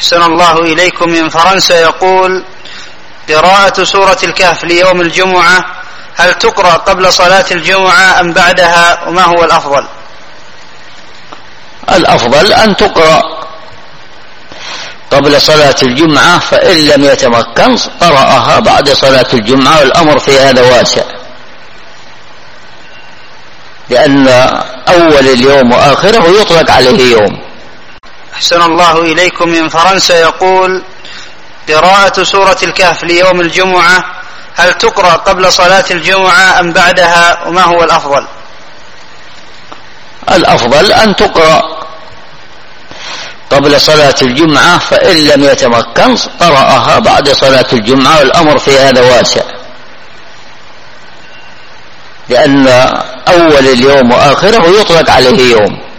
أحسن الله إليكم من فرنسا يقول: قراءة سورة الكهف ليوم الجمعة هل تقرأ قبل صلاة الجمعة أم بعدها، وما هو الأفضل؟ الأفضل أن تقرأ قبل صلاة الجمعة، فإن لم يتمكن قرأها بعد صلاة الجمعة، والأمر في هذا واسع، لأن أول اليوم وآخره يطلق عليه يوم. أحسن الله إليكم من فرنسا يقول: قراءة سورة الكهف ليوم الجمعة هل تقرأ قبل صلاة الجمعة أم بعدها، وما هو الأفضل؟ الأفضل أن تقرأ قبل صلاة الجمعة، فإن لم يتمكن قرأها بعد صلاة الجمعة، والأمر في هذا واسع، لأن أول اليوم وآخره يطلق عليه يوم.